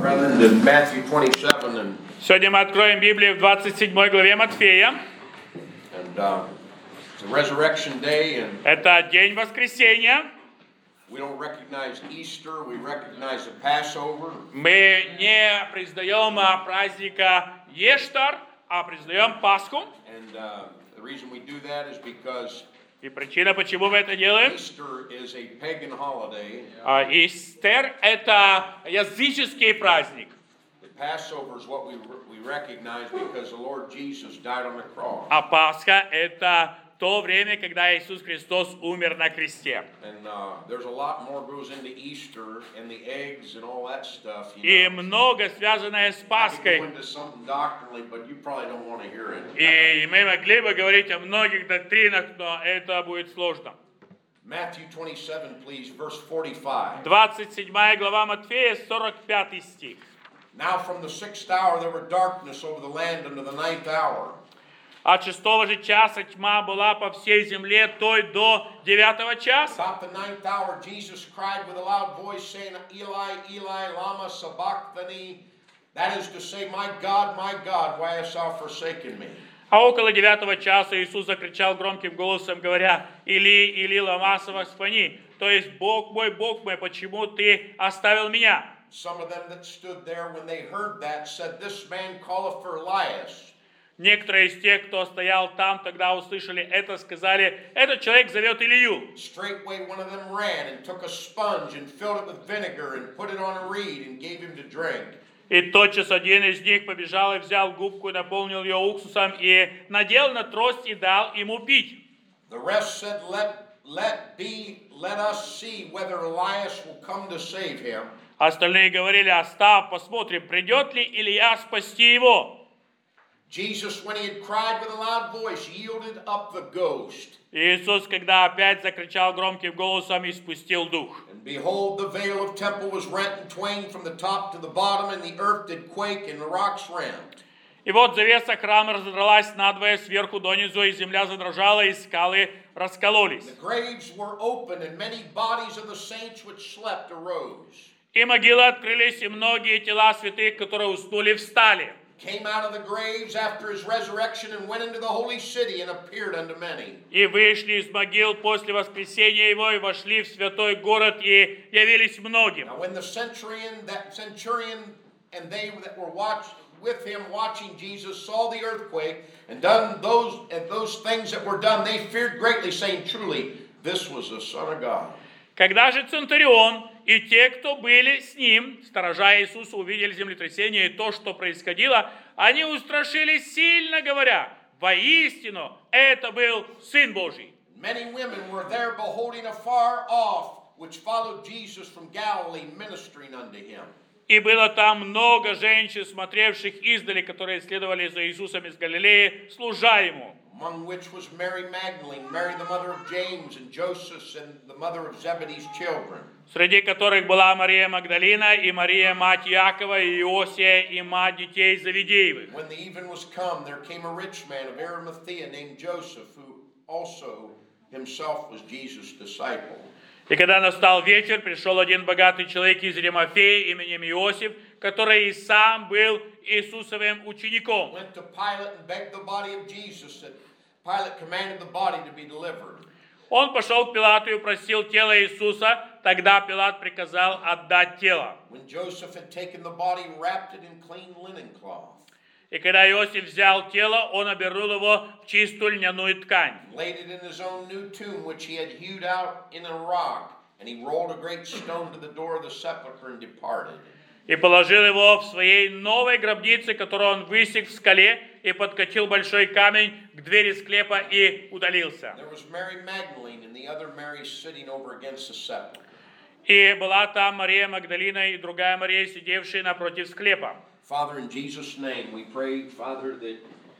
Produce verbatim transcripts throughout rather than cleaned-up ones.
brethren, to Matthew twenty-seven, and, Сегодня мы откроем Библию в двадцать седьмой главе Матфея. and uh, it's a resurrection day, and Это день воскресения. we don't recognize Easter, we recognize the Passover. Мы не признаем а, праздника Ештар, а признаем Пасху. And uh, the reason we do that is because И причина, почему мы это делаем, Easter is a pagan holiday. а, Истер – это языческий праздник. The Passover is what we we recognize because the Lord Jesus died on the cross. А Пасха – это то время, когда Иисус Христос умер на кресте. And uh, there's a lot more goes into Easter and the eggs and all that stuff. You И know. много связанное с I could go Пасхой. into something doctrinally, but you probably don't want to hear it. И мы могли бы говорить о многих доктринах, но это будет сложно. Matthew twenty-seven, please, verse forty-five. двадцать седьмая глава Матфея, сорок пятый стих. Now from the sixth hour there were darkness over the land unto the ninth hour. От шестого же часа тьма была по всей земле, той до девятого часа. About the ninth hour Jesus cried with a loud voice, saying, Eli, Eli, lama sabachthani. That is to say, my God, my God, why hast thou forsaken me? А около девятого часа Иисус закричал громким голосом, говоря: «Или, или, лама савахфани», то есть: «Бог мой, Бог мой, почему ты оставил меня?» Some of them that stood there when they heard that said, This man calleth for Elias. Некоторые из тех, кто стоял там, тогда услышали это, сказали: «Этот человек зовет Илью». Straightway one of them ran and took a sponge and filled it with vinegar and put it on a reed and gave him to drink. И тотчас один из них побежал и взял губку, наполнил ее уксусом и надел на трость и дал ему пить. The rest said, Let let be, let us see whether Elias will come to save him. Остальные говорили: «Оставь, посмотрим, придет ли Илья спасти его». Jesus, when he had cried with a loud voice, yielded up the ghost. Иисус, когда опять закричал громким голосом, испустил дух. And behold, the veil of temple was rent in twain from the top to the bottom, and the earth did quake, and the rocks rent. И вот завеса храма разодралась надвое сверху донизу, и земля задрожала, и скалы раскололись. The graves were open, and many bodies of the saints which slept arose. И могилы открылись, и многие тела святых, которые уснули, встали. Came out of the graves after his resurrection and went into the holy city and appeared unto many. И вышли из могил после воскресения его, и вошли в святой город, и явились многим. Now when the centurion, that centurion and they that were watched with him watching Jesus saw the earthquake and done those and those things that were done, they feared greatly, saying, Truly, this was the Son of God. Когда же Центурион и те, кто были с ним, сторожа Иисуса, увидели землетрясение и то, что происходило, они устрашились сильно, говоря: «Воистину, это был Сын Божий». Many women were there beholding afar off, which followed Jesus from Galilee, ministering unto him. И было там много женщин, смотревших издали, которые следовали за Иисусом из Галилеи, служа ему. Among which was Mary Magdalene, Mary the mother of James and Joseph, and the mother of Zebedee's children. Среди которых была Мария Магдалина и Мария, мать Иакова, и Иосия, и мать детей Завидеевых. When the even was come, there came a rich man of Arimathea named Joseph, who also himself was Jesus' disciple. И когда настал вечер, пришел один богатый человек из Римафеи именем Иосиф, который и сам был Иисусовым учеником. Went to Pilate and begged the body of Jesus, and Pilate commanded the body to be delivered. Он пошел к Пилату и просил тело Иисуса, тогда Пилат приказал отдать тело. When Joseph had taken the body, wrapped it in clean linen cloth. И когда Иосиф взял тело, он обернул его в чистую льняную ткань. Laid it in his own new tomb, which he had hewed out in a rock, and he rolled a great stone to the door of the sepulchre and departed. И положил его в своей новой гробнице, которую он высек в скале, и подкатил большой камень к двери склепа и удалился. There was Mary Magdalene and the other Mary sitting over against the sepulchre. И была там Мария Магдалина и другая Мария, сидевшие напротив склепа. Father, in Jesus' name, we pray, Father, that,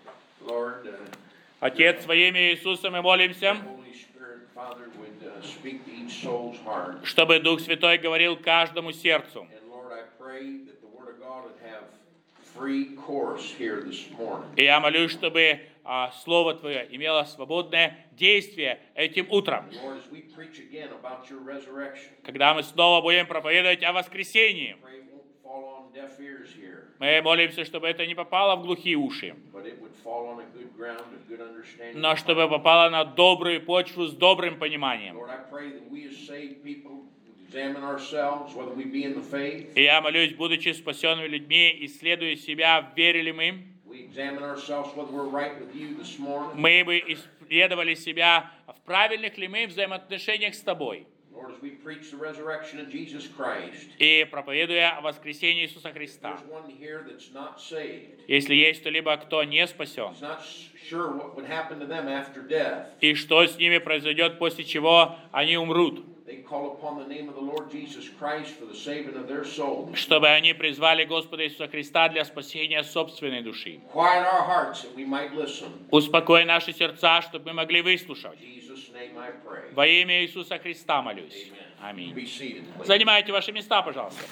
Lord, uh, Отец, во имя Иисуса мы молимся, Holy Spirit, Father, would uh, speak to each soul's heart. чтобы Дух Святой говорил каждому сердцу. And Lord, I pray that the Word of God would have free course here this morning. И я молюсь, чтобы а, Слово Твое имело свободное действие этим утром, Lord, as we preach again about your resurrection, когда мы снова будем проповедовать о воскресении. pray it won't fall fall on deaf ears here, Мы молимся, чтобы это не попало в глухие уши, but it would fall on a good ground of good understanding. но чтобы попало на добрую почву с добрым пониманием. Lord, I pray that we as saved people examine ourselves, whether we be in the faith. И я молюсь, будучи спасенными людьми, исследуя себя, верили мы, We examine ourselves whether we're right with you this morning. мы бы исследовали себя, в правильных ли мы взаимоотношениях с Тобой. Lord, as we preach the resurrection of Jesus Christ, И проповедуя о воскресении Иисуса Христа. there's one here that's not saved. Если есть кто-либо, кто не спасен, He's not sure what would happen to them after death. и что с ними произойдет, после чего они умрут, They call upon the name of the Lord Jesus Christ for the saving of their souls. чтобы они призвали Господа Иисуса Христа для спасения собственной души. Quiet our hearts that we might listen. Успокой наши сердца, чтобы мы могли выслушать. In Jesus' name I pray. Во имя Иисуса Христа молюсь. Be Аминь. seated, please. Занимайте ваши места, пожалуйста.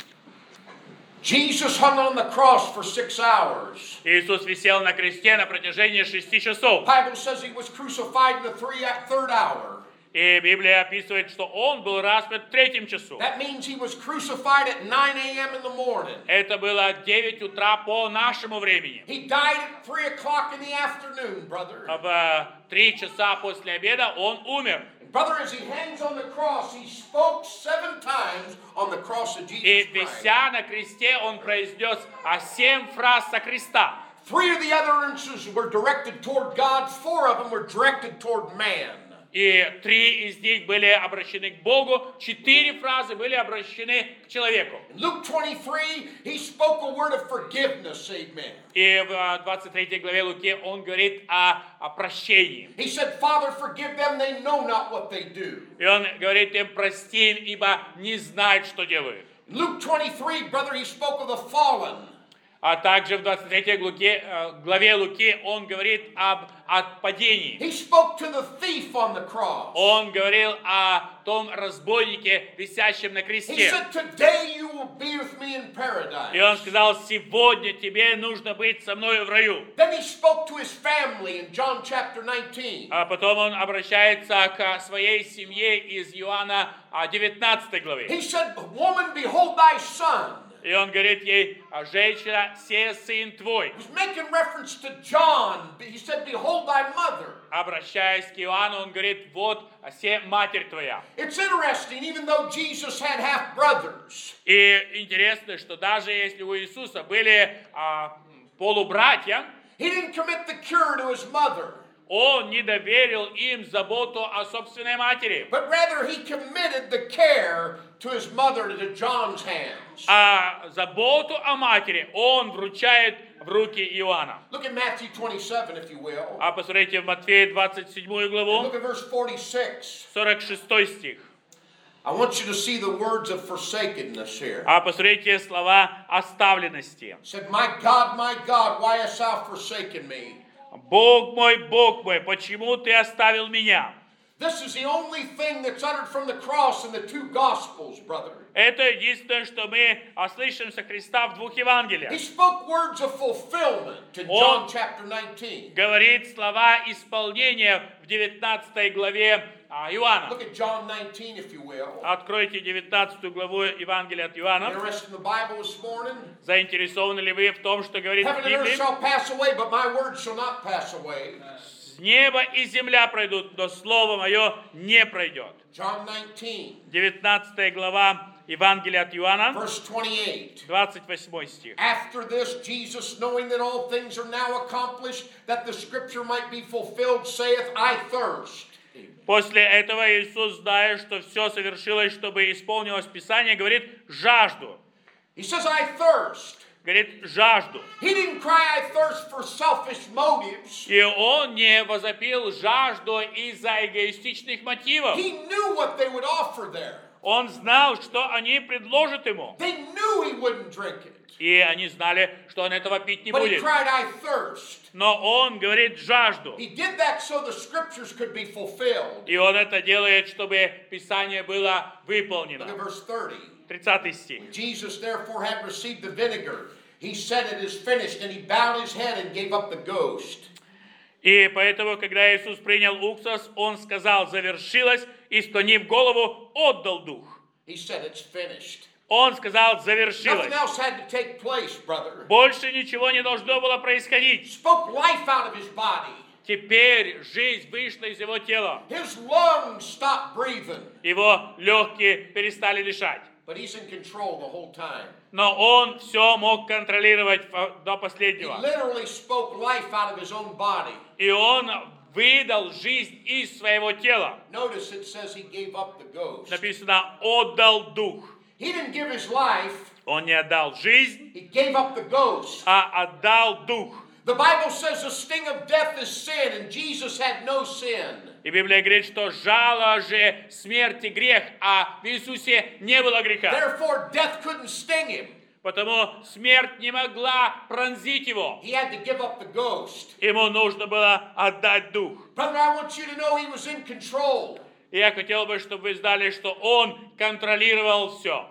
Jesus hung on the cross for six hours. Иисус висел на кресте на протяжении шести часов. The Bible says he was crucified in the three, third hour. И Библия описывает, что он был распят в третьем часу. That means he was crucified at nine a.m. in the morning. Это было девять утра по нашему времени. He died at three o'clock in the afternoon, brother. В три часа после обеда он умер. Brother, as he hangs on the cross, he spoke seven times on the cross of И Jesus Christ. вися на кресте он произнес а семь фраз со креста. Three of the utterances were directed toward God, four of them were directed toward man. И три из них были обращены к Богу, четыре фразы были обращены к человеку. In Luke twenty-three, he spoke a word of forgiveness, amen. И в двадцать третьей главе Луки он говорит о, о прощении. He said, Father, forgive them, they know not what they do. И он говорит им, прости им, ибо не знают, что делают. In Luke twenty-three, brother, he spoke of the fallen. А также в двадцать третьей главе, главе Луки он говорит об отпадении. He spoke to the thief on the cross. Он говорил о том разбойнике, висящем на He кресте. said, today you will be with me in paradise. И он сказал, сегодня тебе нужно быть со мной в раю. Then he spoke to his family in John chapter nineteen. А потом он обращается к своей семье из Иоанна девятнадцатой главы. He said, woman, behold thy son. И он говорит ей, женщина, се сын твой. He was making reference to John. He said, behold thy mother. Обращаясь к Иоанну, он говорит, вот се матерь твоя. It's interesting, even though Jesus had half brothers, И интересно, что даже если у Иисуса были а, полубратья, he didn't commit the cure to his mother, он не доверил им заботу о собственной матери, but rather he committed the care to his mother to John's hands. а заботу о матери он вручает в руки Иоанна. Look at Matthew twenty-seven, if you will. А посмотрите в Матфея двадцать седьмую And главу, look at verse forty-six. сорок шестой стих. I want you to see the words of forsakenness here. А посмотрите слова оставленности. It said, my God, my God, why hast thou forsaken me? Бог мой, Бог мой, почему ты оставил меня? This is the only thing that's uttered from the cross in the two Gospels, brother. Это единственное, что мы слышим со Христа в двух He Евангелиях. spoke words of fulfillment in John chapter nineteen. Говорит слова исполнения в девятнадцатой главе а, Иоанна. Look at John nineteen, if you will. Откройте девятнадцатую главу Евангелия от Иоанна. Interested in the Bible this morning? Заинтересованы ли вы в том, что говорит в Heaven and earth Библии? shall pass away, but my words shall not pass away. Небо и земля пройдут, но слово мое не пройдет. John nineteen, девятнадцатая глава Евангелия от Иоанна, verse twenty-eight. двадцать восьмой стих. After this, Jesus, knowing that all things are now accomplished, that the scripture might be fulfilled, saith, I thirst. После этого Иисус, зная, что все совершилось, чтобы исполнилось Писание, говорит «жажду». He says, I thirst. Говорит «жажду». He didn't cry, I thirst for selfish motives. И он не возопил жажду из-за эгоистичных мотивов. He knew what they would offer there. Он знал, что они предложат ему. They knew he wouldn't drink it. И они знали, что он этого пить не But he будет. cried, I thirst. Но он говорит жажду. He did that so the scriptures could be fulfilled. И он это делает, чтобы Писание было Look at выполнено. verse thirty. тридцатый стих. Jesus therefore had received the vinegar. He said, it is finished, and he bowed his head and gave up the ghost. И поэтому, когда Иисус принял уксус, он сказал, завершилось, и, склонив голову, отдал дух. He said, it's finished. Он сказал, Nothing завершилось. else had to take place, brother. Больше ничего не должно было происходить. Spoke life out of his body. Теперь жизнь вышла из его тела. His lungs stopped breathing. Его легкие перестали дышать. But he's in control the whole time. Но он все мог контролировать до He последнего. literally spoke life out of his own body. И он выдал жизнь из своего тела. Notice it says he gave up the ghost. Написано, отдал дух. He didn't give his life, Он не отдал жизнь, he gave up the ghost. а отдал дух. The Bible says the sting of death is sin, and Jesus had no sin. И Библия говорит, что жало же смерти грех, а в Иисусе не было греха. Therefore, death couldn't sting him. Потому смерть не могла пронзить его. He had to give up the ghost. Ему нужно было отдать дух. Brother, I want you to know he was in control. И я хотел бы, чтобы вы знали, что он контролировал все.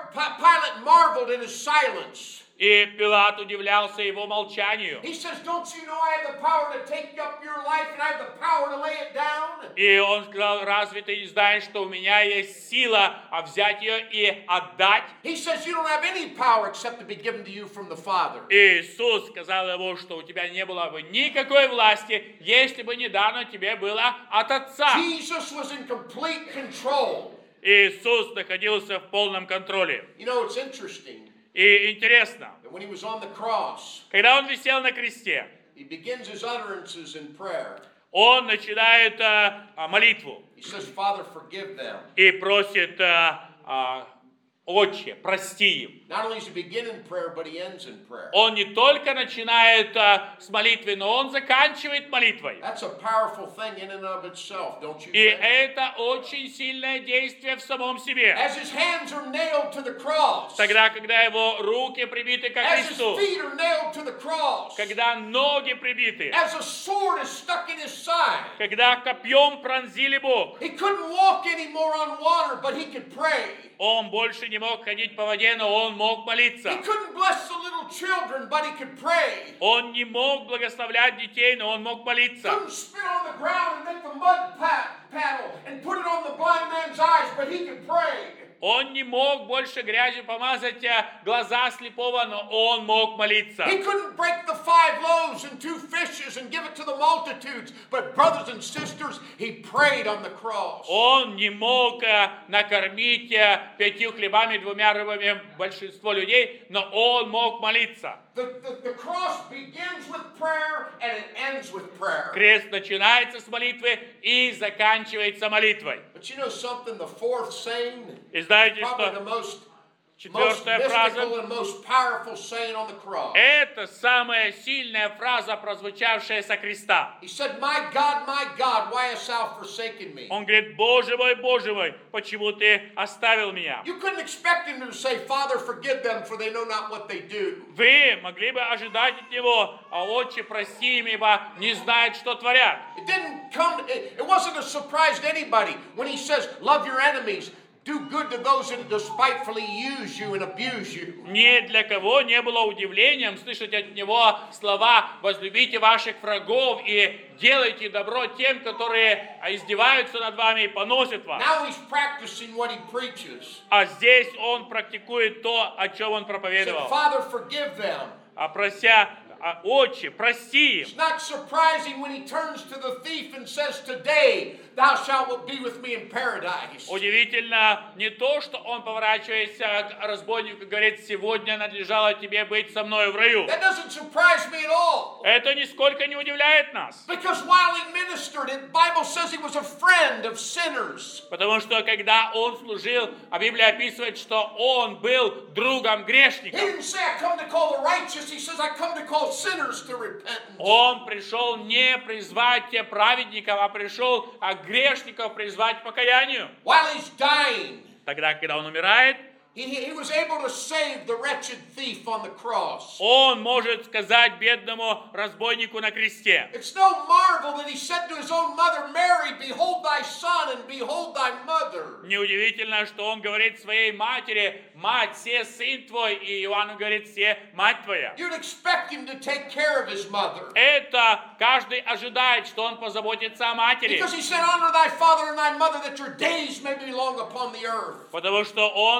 Pilate marveled in his silence. И Пилат удивлялся его молчанию. He says, don't you know I have the power to take up your life and I have the power to lay it down? И он сказал, разве ты не знаешь, что у меня есть сила взять ее и отдать? He says, you don't have any power except to be given to you from the Father. Иисус сказал ему, что у тебя не было бы никакой власти, если бы не дано тебе было от Отца. Jesus was in complete control. Иисус находился в полном контроле. You know, it's interesting. И интересно, that when he was on the cross, когда он висел на кресте, he begins his utterances in prayer. он начинает а, молитву He says, Father, forgive them. и просит, а, а, Отче, прости им. Not only does he begin in prayer, but he ends in prayer. Он не только начинает а, с молитвы, но он заканчивает молитвой. That's a powerful thing in and of itself, don't you И think? это очень сильное действие в самом себе. As his hands are nailed to the cross, Тогда, когда его руки прибиты к as his кресту, feet are nailed to the cross, когда ноги прибиты, as a sword is stuck in his side, когда копьем пронзили Бог, he couldn't walk anymore on water, but he could pray. он больше не мог ходить по воде, но он мог молиться. He couldn't bless the little children, but he could pray. Он не мог благословлять детей, но он мог молиться. Couldn't spit on the ground and make the mud pat, paddle and put it on the blind man's eyes, but he could pray. Он не мог больше грязью помазать глаза слепого, но он мог молиться. He couldn't break the five loaves and two fishes and give it to the multitudes, but brothers and sisters, he prayed on the cross. Он не мог э, накормить э, пятью хлебами и двумя рыбами большинство людей, но он мог молиться. The, the, the cross begins with prayer and it ends with prayer. Крест начинается с молитвы и заканчивается молитвой. But you know something, the fourth saying, И знаете, probably the что most, most четвертая фраза, mystical and most powerful saying on the cross. это самая сильная фраза, прозвучавшая со креста. He said, my God, my God, why hast thou forsaken me? Он говорит, Боже мой, Боже мой, почему ты оставил меня? You couldn't expect him to say, Father, forgive them, for they know not what they do. Вы могли бы ожидать от него, а Отче, прости им, ибо не знают, что творят. It didn't come, it, it wasn't a surprise to anybody when he says, love your enemies, do good to those that despitefully use you and abuse you. Ни для кого не было удивлением слышать от него слова «возлюбите ваших врагов и делайте добро тем, которые издеваются над вами и поносят вас». Now he's practicing what he preaches. А здесь он практикует то, о чем он He said, проповедовал. Father, forgive them. А прося а, Отче, прости им. It's not surprising when he turns to the thief and says, today thou shalt be with me in paradise. Удивительно не то, что он, поворачиваясь к разбойнику, говорит, сегодня надлежало тебе быть со мной в раю. That doesn't surprise me at all. Это нисколько не удивляет нас. Because while he ministered, the Bible says he was a friend of sinners. Потому что когда он служил, а Библия описывает, что он был другом He грешников. didn't say, I come to call the righteous. He says, I come to call sinners to repentance. Он пришел не призвать праведников, а пришел а грешников призвать к покаянию. While he's dying, Тогда, когда он умирает, he, he was able to save the wretched thief on the cross. он может сказать бедному разбойнику на кресте. It's no marvel that he said to his own mother, Mary, behold thy son and behold thy mother. Неудивительно, что он говорит своей матери, мать, се сын твой, и Иоанн говорит, се мать твоя. You'd expect him to take care of his mother. Это каждый ожидает, что он позаботится о матери. Because he said, honor thy father and thy mother, that your days may be long upon the earth. Потому что он говорил,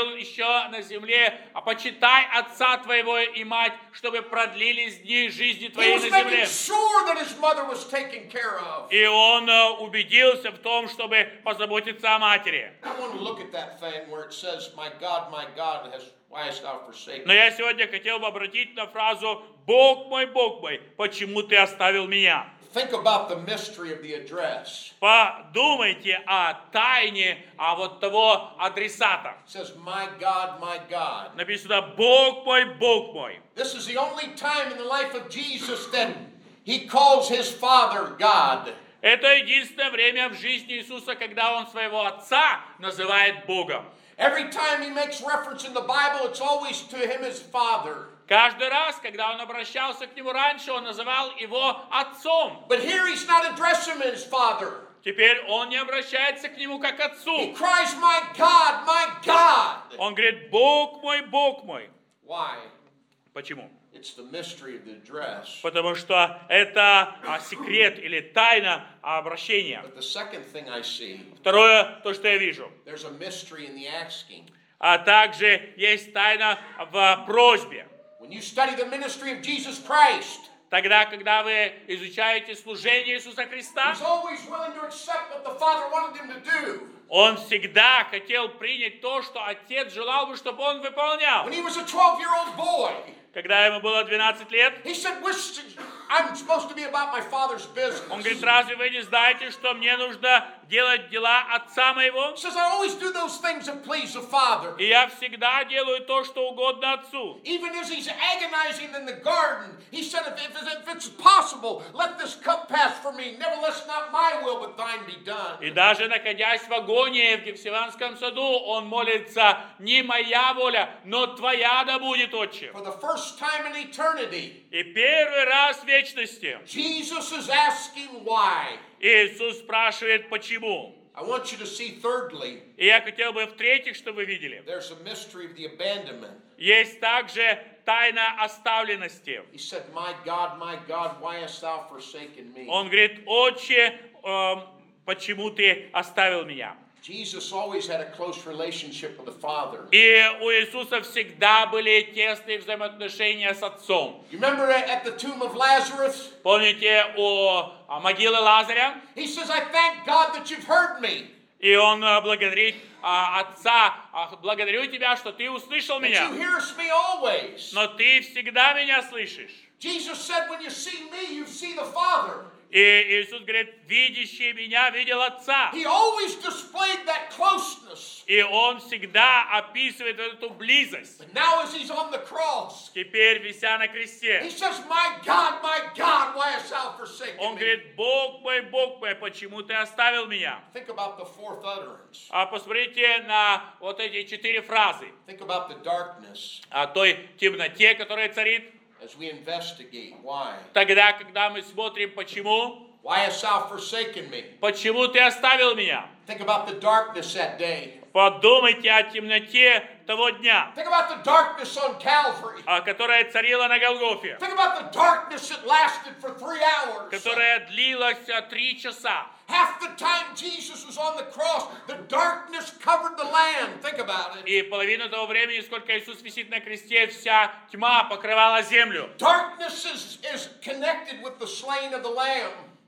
говорил еще на земле, а почитай отца твоего и мать, чтобы продлились дни жизни He твоей was на making земле. sure that his mother was taken care of. И он э, убедился в том, чтобы позаботиться о матери. I want to look at that thing where it says, "My God, my God, has why hast thou forsaken Но me?" я сегодня хотел бы обратить на фразу «Бог мой, Бог мой, почему ты оставил меня?» Think about the mystery of the address. Подумайте о тайне, а вот того адресата. It says, "My God, my God." Написано «Бог мой, Бог мой». This is the only time in the life of Jesus that he calls his Father God. Это единственное время в жизни Иисуса, когда Он своего Отца называет Богом. Every time he makes reference in the Bible, it's always to him as Father. Каждый раз, когда Он обращался к Нему раньше, Он называл Его Отцом. But here he's not addressing him as Father. Теперь Он не обращается к Нему как He Отцу. cries, "My God, my God." Он говорит «Бог мой, Бог мой». Why? Почему? It's the mystery of the address. Потому что это а, секрет или тайна обращения. But the second thing I see, Второе, то, что я вижу. there's a mystery in the asking. А также есть тайна в просьбе. When you study the ministry of Jesus Christ, Тогда, когда вы изучаете служение Иисуса Христа, he's always willing to accept what the Father wanted him to do. Он всегда хотел принять то, что Отец желал бы, чтобы Он выполнял. When he was a twelve-year-old boy, Когда ему было двенадцать лет, he said, "Wish I'm supposed to be about my Father's он говорит, business." разве вы не знаете, что мне нужно делать дела Отца моего? He says, "I always do those things that please the Father." И я всегда делаю то, что угодно Отцу. Even as he's agonizing in the garden, he said, if, if, if it's possible, let this cup pass from me. Nevertheless, not my will, but thine be done. И даже находясь в агонии в Гефсиманском саду, он молится, не моя воля, но твоя да будет, Отче. For the first time in eternity, И первый раз в вечности Jesus is asking why. Иисус спрашивает, почему. I want you to see, thirdly, И я хотел бы в-третьих, чтобы вы видели. there's a mystery of the abandonment. Есть также тайна оставленности. He said, "My God, my God, why hast thou forsaken me?" Он говорит, Отче, эм, почему ты оставил меня? Jesus always had a close relationship with the Father. И у Иисуса всегда были тесные взаимоотношения с Отцом. You remember at the tomb of Lazarus? Помните у а, могилы Лазаря? He says, "I thank God that you've heard me, И он а, благодарит а, Отца, а, благодарю тебя, что ты услышал that меня, you hearest me always." но ты всегда меня слышишь. Jesus said, "When you see me, you see the Father." И Иисус говорит, видящий меня видел Отца. He always displayed that closeness. И Он всегда описывает эту близость. But now as he's on the cross, Теперь, вися на кресте, he says, "My God, my God, why hast thou forsaken Он me?" говорит, Бог мой, Бог мой, почему ты оставил меня? Think about the fourth utterance. А посмотрите на вот эти четыре фразы. Think about the darkness О той темноте, которая царит. as we investigate. Why? Тогда, когда мы смотрим, почему? Why hast thou forsaken me? Почему ты оставил меня? Think about the darkness that day. Подумайте о темноте того дня, Think about the darkness on Calvary. а, которая царила на Голгофе, Think about the darkness that lasted for three hours. которая длилась а, три часа. Half the time Jesus was on the cross, the darkness covered the land. Think about it. И половину того времени, сколько Иисус висит на кресте, вся тьма покрывала землю. Darkness is, is connected with the slaying of the Lamb.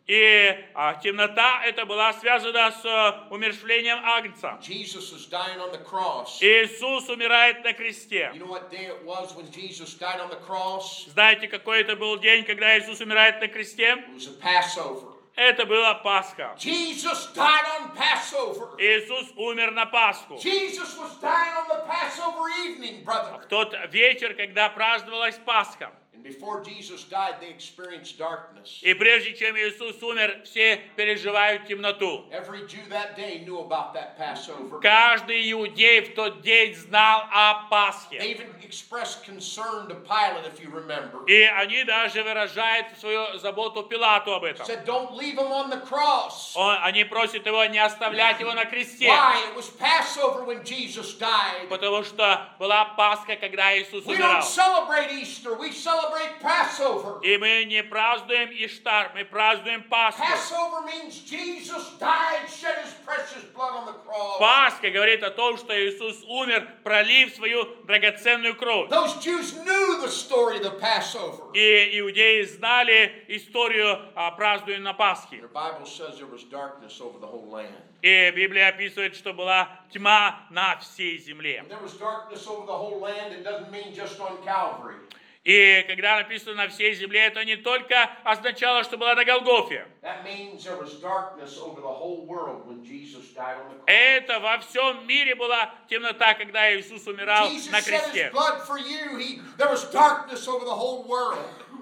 И а, темнота это была связана с а, умерщвлением Агнца. Jesus is dying on the cross. Иисус умирает на кресте. You know what day it was when Jesus died on the cross? Знаете, какой это был день, когда Иисус умирает на кресте? It was a Passover. Это была Пасха. Jesus died on Passover. Иисус умер на Пасху. Jesus was dying on the Passover evening, brother. В тот вечер, когда праздновалась Пасха. And before Jesus died, they experienced darkness. И прежде чем Иисус умер, все переживают темноту. Every Jew that day knew about that Passover. Каждый иудей в тот день знал о They Пасхе. even expressed concern to Pilate, if you remember. И они даже выражают свою заботу Пилату об этом. Said, "Don't leave him on the cross." Он- они просят его не оставлять его на кресте. Why? It was Passover when Jesus died. Потому что была Пасха, когда Иисус We умирал. don't celebrate Easter. We celebrate celebrate Passover. И мы не празднуем Иштар, мы празднуем Пасху. Passover means Jesus died, shed his precious blood on the cross. Пасха говорит о том, что Иисус умер, пролив свою драгоценную кровь. Those Jews knew the story of the Passover. И иудеи знали историю а, празднуя на Пасхе. The Bible says there was darkness over the whole land. И Библия описывает, что была тьма на всей земле. When there was darkness over the whole land, it doesn't mean just on Calvary. И когда написано на всей земле, это не только означало, что была на Голгофе. That means there was darkness over the whole world when Jesus died on the cross. Это во всем мире была темнота, когда Иисус умирал Jesus на shed his кресте. blood for you. He, there was darkness over the whole world.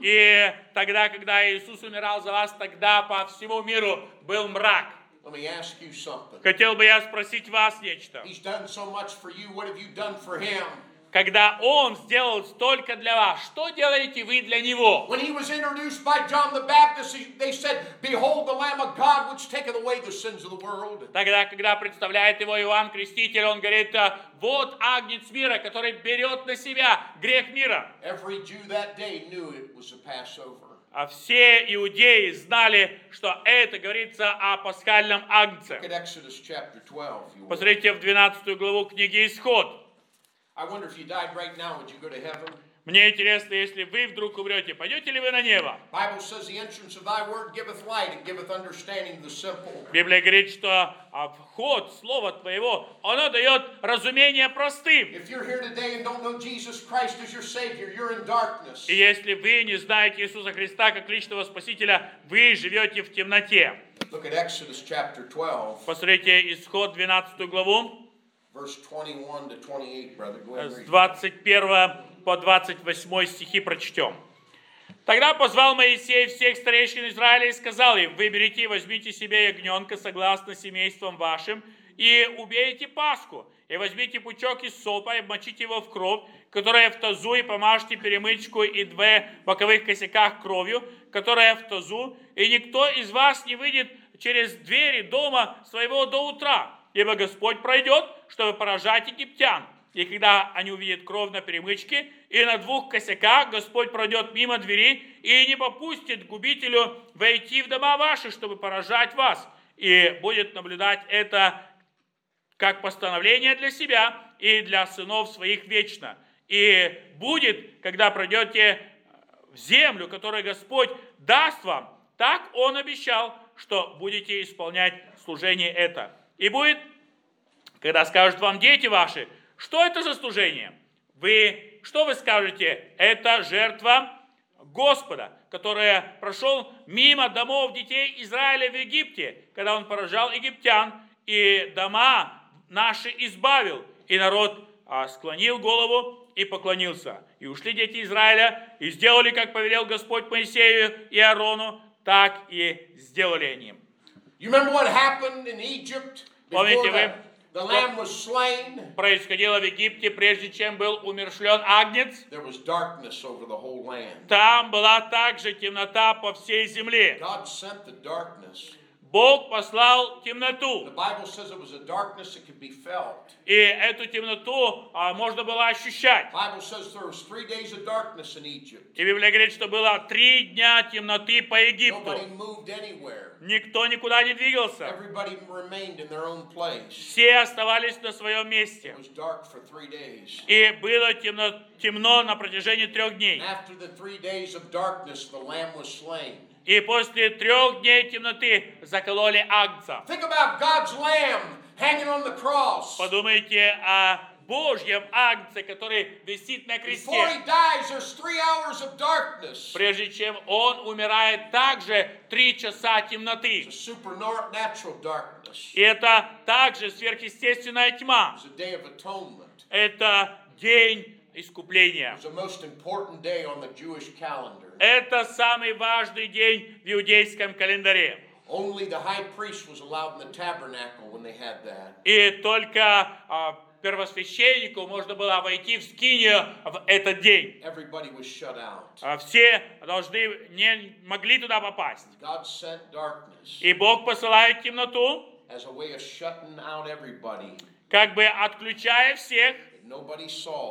И тогда, когда Иисус умирал за вас, тогда по всему миру был мрак. Let me ask you something. Хотел бы я спросить вас нечто. He's done so much for you. What have you done for him? Когда Он сделал столько для вас, что делаете вы для Него? When he was introduced by John the Baptist, he- they said, "Behold the Lamb of God, which taketh away the sins of the world." Тогда, когда представляет Его Иоанн Креститель, Он говорит, вот Агнец мира, который берет на себя грех мира. Every Jew that day knew it was a Passover. А все иудеи знали, что это говорится о пасхальном агнце. Look at Exodus chapter twelve. if you will. Посмотрите в двенадцатую главу книги «Исход». I wonder if you died right now, would you go to heaven? Мне интересно, если вы вдруг умрете, пойдете ли вы на небо? Bible says the entrance of thy word giveth light and giveth understanding to the simple. Библия говорит, что а, вход Слова Твоего, оно дает разумение простым. If you're here today and don't know Jesus Christ as your Savior, you're in darkness. И если вы не знаете Иисуса Христа как личного Спасителя, вы живете в темноте. Look at Exodus chapter twelve, Посмотрите Исход двенадцатую главу, verse twenty-one to twenty-eight, brother. Go ahead and с read. двадцать первого по двадцать восьмой стихи прочтем. Тогда позвал Моисей всех старейшин Израиля и сказал им: выберите и возьмите себе ягненка согласно семействам вашим, и убейте Пасху, и возьмите пучок из сопа, и обмочите его в кровь, которая в тазу, и помажьте перемычку и две боковых косяках кровью, которая в тазу, и никто из вас не выйдет через двери дома своего до утра, ибо Господь пройдет, чтобы поражать египтян. И когда они увидят кровь на перемычке и на двух косяках, Господь пройдет мимо двери и не попустит губителю войти в дома ваши, чтобы поражать вас, и будет наблюдать это как постановление для себя и для сынов своих вечно. И будет, когда пройдете в землю, которую Господь даст вам, так Он обещал, что будете исполнять служение это. И будет, когда скажут вам дети ваши: что это за служение? Вы, что вы скажете? Это жертва Господа, которая прошел мимо домов детей Израиля в Египте, когда Он поражал египтян, и дома наши избавил, и народ а, склонил голову и поклонился. И ушли дети Израиля, и сделали, как повелел Господь Моисею и Аарону, так и сделали они. You remember what happened in Egypt before Помните вы, the, the lamb was slain? происходило в Египте, прежде чем был умершлен агнец? There was darkness over the whole land. Там была также темнота по всей земле. God sent the darkness. Бог послал The темноту. Bible says it was a darkness that could be felt. И эту темноту а, можно было ощущать. The Bible says there was three days of darkness in Egypt. И Библия говорит, что было три дня темноты по Египту. Nobody moved anywhere. Никто никуда не двигался. Everybody remained in their own place. Все оставались на своем It месте. was dark for three days. И было темно, темно на протяжении трех дней. And after the three days of darkness, the lamb was slain. И после трех дней темноты закололи агнца. Think about God's lamb hanging on the cross. Подумайте о Божьем агнце, который висит на Before кресте. he dies, there's three hours of darkness. Прежде чем он умирает, также три часа темноты. It's a supernatural darkness. И это также сверхъестественная тьма. It's a day of atonement. Это день искупления. It's the most important day on the Jewish calendar. Это самый важный день в иудейском календаре. Only the high priest was allowed in the tabernacle when they had that. И только а, первосвященнику можно было войти в скинию в этот день. Everybody was shut out. А все должны не могли туда попасть. God sent darkness И Бог посылает темноту, as a way of shutting out everybody как бы отключая всех, that nobody saw.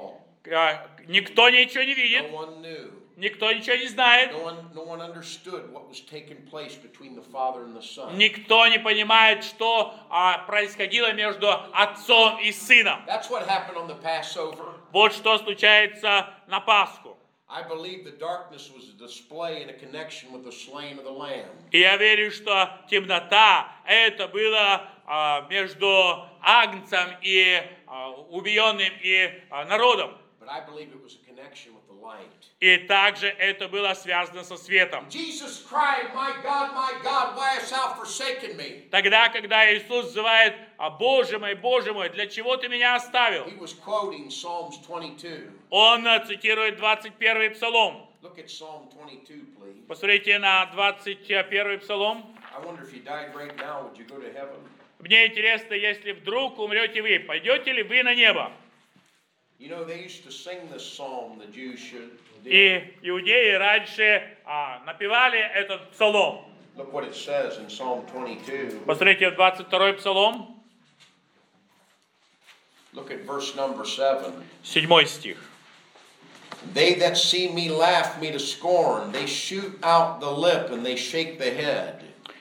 а, никто ничего не видит, No one knew. никто ничего не знает, No one, no one understood what was taking place between the Father and the Son. никто не понимает, что а, происходило между отцом и сыном. That's what happened on the Passover. Вот что случается на Пасху. I believe the darkness was a display and a connection with the slain of the Lamb. И я верю, что темнота это было а, между агнцем и а, убиенным и а, народом. But I believe it was a connection with the light. И также это было связано со светом. Jesus cried, "My God, my God, why hast thou forsaken me?" Тогда, когда Иисус взывает: «А Боже мой, Боже мой, для чего ты меня оставил?» He was quoting Psalms twenty-two. Он а, цитирует двадцать первый Псалом. Look at Psalm twenty-two, please. Посмотрите на двадцать первый Псалом. I wonder if you died right now, would you go to heaven? Мне интересно, если вдруг умрете вы, пойдете ли вы на небо? You know, they used to sing this psalm, the Jews should. И иудеи раньше а, напевали этот псалом. Look what it says in Psalm twenty-two. Посмотрите в двадцать второй Псалом, Look at verse number seven. седьмой стих. They that see me laugh me to scorn. They shoot out the lip and they shake the head.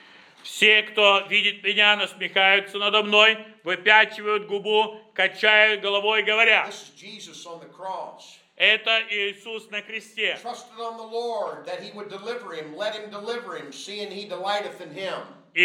Все, кто видит меня, насмехаются надо мной, выпячивают губу, качают головой, говоря: This is Jesus on the cross. это Иисус на кресте. Trusted on the Lord that he would deliver him. Let him deliver him, seeing he delighteth in him.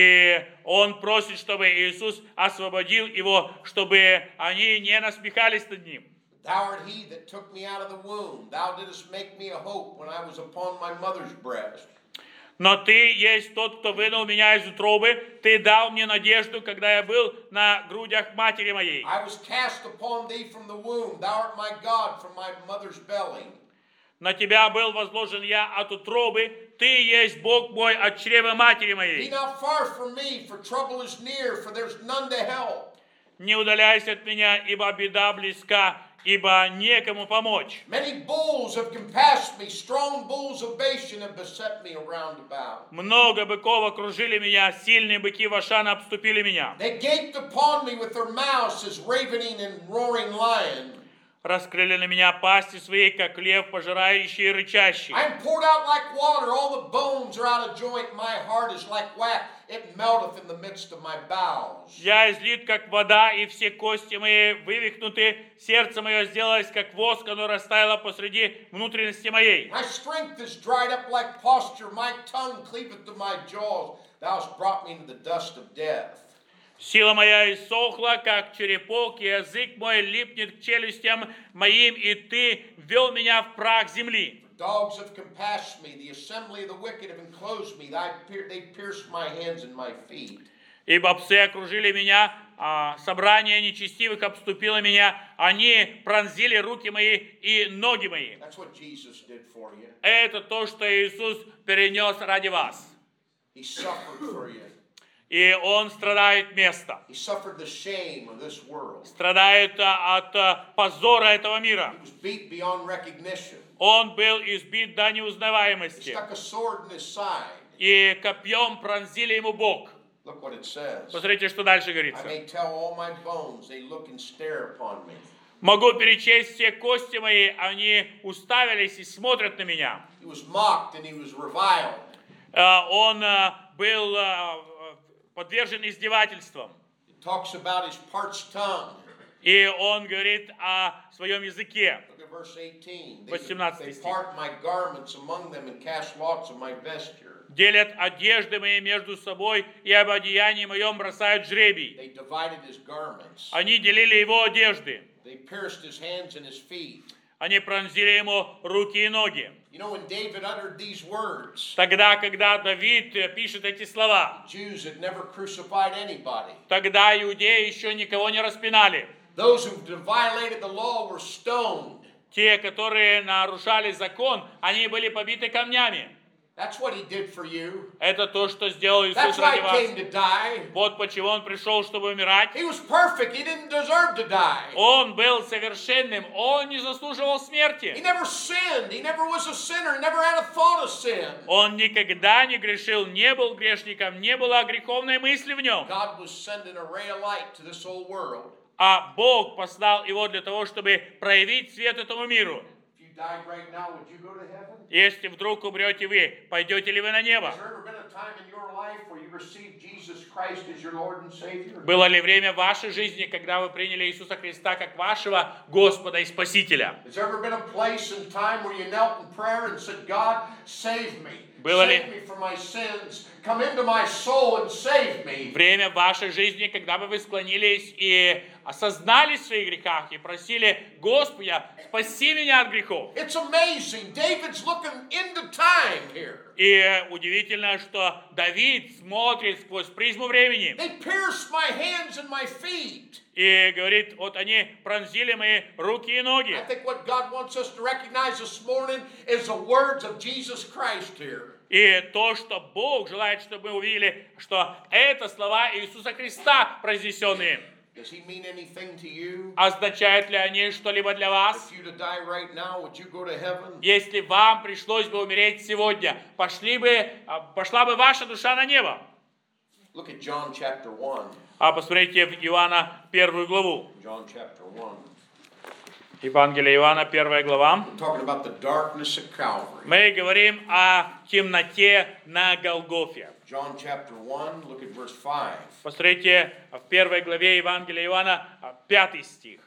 И он просит, чтобы Иисус освободил его, чтобы они не насмехались над ним. Thou art he that took me out of the womb. Thou didst make me a hope when I was upon my mother's breast. Но ты есть тот, кто вынул меня из утробы, ты дал мне надежду, когда я был на грудях матери моей. I was cast upon thee from the womb. Thou art my God from my mother's belly. На тебя был возложен я от утробы, ты есть Бог мой от чрева матери Be моей. not far from me, for trouble is near, for there's none to help. Не удаляйся от меня, ибо беда близка, ибо некому помочь. Many bulls have compassed me, strong bulls of Bashan have beset me around about. Много быков окружили меня, сильные быки Вашана обступили меня. They gaped upon me with their mouths as ravening and roaring lion. Раскрыли на меня пасти свои, как лев, пожирающий и рычащий. I am poured out like water, all the bones are out of joint, my heart is like wax, it melteth in the midst of my bowels. Я излит, как вода, и все кости мои вывихнуты, сердце мое сделалось, как воск, оно растаяло посреди внутренности моей. My strength is dried up like posture, my tongue cleaveth to my jaws, thou hast brought me into the dust of death. Сила моя иссохла, как черепок, и язык мой липнет к челюстям моим, и ты ввел меня в прах земли. Dogs have compassed me, the assembly of the wicked have enclosed me, they pierced my hands and my feet. Ибо псы окружили меня, а собрание нечестивых обступило меня, они пронзили руки мои и ноги мои. That's what Jesus did for you. Это то, что Иисус перенес ради вас. He suffered for you. И Он страдает вместо. He suffered the shame of this world. Страдает от позора этого мира. He was beat beyond recognition. Он был избит до He неузнаваемости. stuck a sword in his side. И копьем пронзили ему бок. Look what it says. Посмотрите, что дальше I говорится. may tell all my bones, they look and stare upon me. Могу перечесть все кости мои, они уставились и смотрят на меня. He was mocked and he was reviled. Он был подвержен издевательствам. It talks about his parched tongue. И он говорит о своем языке. Look at verse eighteen. They, восемнадцатый they стих. part my garments among them and cast lots of my vesture. Делят одежды мои между собой, и об одеянии моем бросают жребий. They divided his garments. Они делили его одежды. They pierced his hands and his feet. Они пронзили ему руки и ноги. You know, when David uttered these words, Тогда, когда Давид пишет эти слова, Jews had never crucified anybody. тогда иудеи еще никого не распинали. Those who violated the law were stoned. Те, которые нарушали закон, они были побиты камнями. That's what he did for you. Это то, что сделал That's Иисус why ради he вас. came to die. Вот почему Он пришел, чтобы умирать. He was perfect. He didn't deserve to die. Он был совершенным, Он не заслуживал He смерти. never sinned. He never was a sinner. He never had a thought of sin. Он никогда не грешил, не был грешником, не было греховной мысли в нем. God was sending a ray of light to this old world. а Бог послал его для того, чтобы проявить свет этому миру. If you died right now, would you go to heaven? Если вдруг умрете вы, пойдете ли вы на небо? Has there ever been a time in your life where you received Jesus Christ as your Lord and Savior? Было ли время в вашей жизни, когда вы приняли Иисуса Христа как вашего Господа и Спасителя? Has there ever been a place and time where you knelt in prayer and said, God, save me. Было ли Save me from my sins. Come into my soul and save me. время в вашей жизни, когда бы вы склонились и осознали в своих грехах и просили Господа, спаси меня от грехов? It's amazing. David's looking into time here. И удивительно, что Давид смотрит сквозь призму времени They pierced my hands and my feet. и говорит, вот они пронзили мои руки и ноги. I think what God wants us to recognize this morning is the words of Jesus Christ here. И то, что Бог желает, чтобы мы увидели, что это слова Иисуса Христа, произнесенные. Does he mean anything to you? Означают ли они что-либо для вас? If you to die right now, would you go to heaven? Если вам пришлось бы умереть сегодня, пошли бы, пошла бы ваша душа на небо. Look at John chapter one. А посмотрите в Иоанна первую главу. John chapter one. Евангелие Иоанна, первая глава. We're talking about the darkness at Calvary. Мы говорим о темноте на Голгофе. John chapter one, look at verse five. Посмотрите в первой главе Евангелия Иоанна, пятый стих.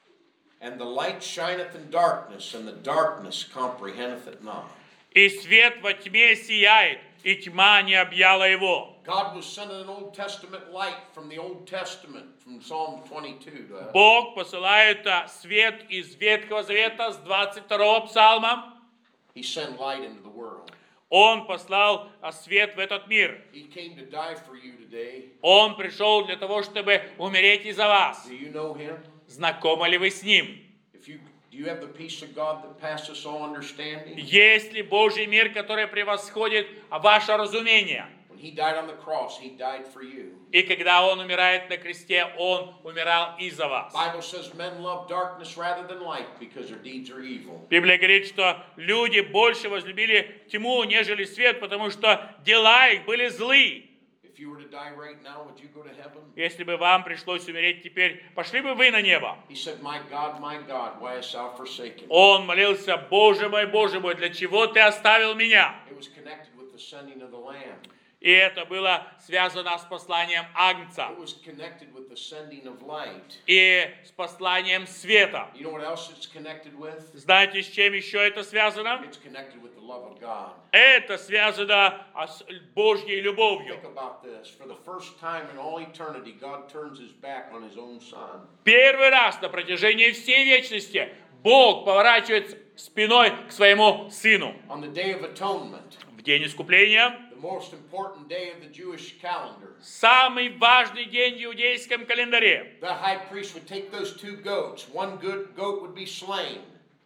And the light shineth in darkness, and the darkness comprehendeth it not. И свет во тьме сияет, и тьма не объяла его. God was sending an Old Testament light from the Old Testament, from Psalm twenty-two to us. Бог посылает свет из Ветхого Завета с двадцать второго псалма. He sent light into the world. Он послал свет в этот мир. He came to die for you today. Он пришел для того, чтобы умереть из-за вас. Do you know him? Знакомы ли вы с ним? If you do you have the peace of God that passes all understanding? Есть ли Божий мир, который превосходит ваше разумение? When he died on the cross, he died for you. И когда Он умирает на кресте, Он умирал из-за вас. Bible says men love darkness rather than light because their deeds are evil. Библия говорит, что люди больше возлюбили тьму, нежели свет, потому что дела их были злы. If you were to die right now, would you go to heaven? Если бы вам пришлось умереть теперь, пошли бы вы на небо? He said, "My God, my God, why hast thou forsaken me?" Он молился: Боже мой, Боже мой, для чего ты оставил меня? It was connected with the sending of the Lamb. И это было связано с посланием Агнца It was connected with the sending of light. и с посланием света. You know what else it's connected with? Знаете, с чем еще это связано? It's connected with the love of God. Это связано с Божьей любовью. Think about this. For the first time in all eternity, God turns his back on his own son. Первый раз на протяжении всей вечности Бог поворачивает спиной к своему Сыну. On the Day of Atonement, В день искупления, the most important day of the Jewish calendar, самый важный день в иудейском календаре, the high priest would take those two goats. One good goat would be slain.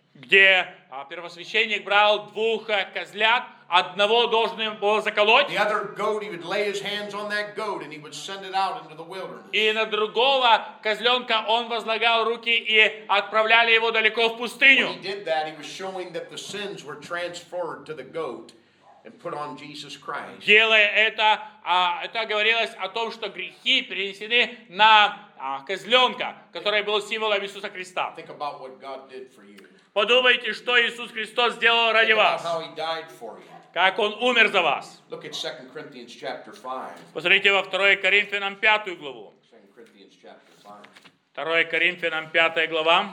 где а, первосвященник брал двух а, козлят, одного должен был заколоть, The other goat, he would lay his hands on that goat and he would send it out into the wilderness. и на другого козленка он возлагал руки и отправляли его далеко в When пустыню. he did that, he was showing that the sins were transferred to the goat and put on Jesus Christ. Делая это, а, это говорилось о том, что грехи перенесены на а, козленка, который был символом Иисуса Христа. Think about what God did for you. Подумайте, что Иисус Христос сделал ради Think about вас, how he died for you. как Он умер за вас. Look at Second Corinthians chapter five. Посмотрите во второе Коринфянам пятую главу. Second Corinthians chapter five. второе Коринфянам пятая глава.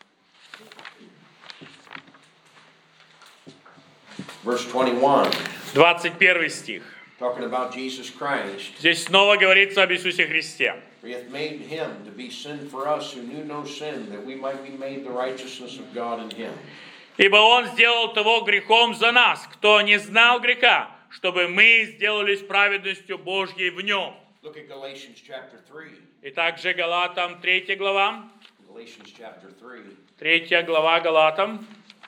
Verse twenty-one, двадцать первый стих. talking about Jesus Christ. Здесь снова говорится об Иисусе Христе. For he hath made him to be sin for us who knew no sin, that we might be made the righteousness of God in him. Ибо Он сделал того грехом за нас, кто не знал греха, чтобы мы сделались праведностью Божьей в Нем. Look at Galatians chapter three. И также Галатам третья глава. Galatians chapter three. третья глава Галатам.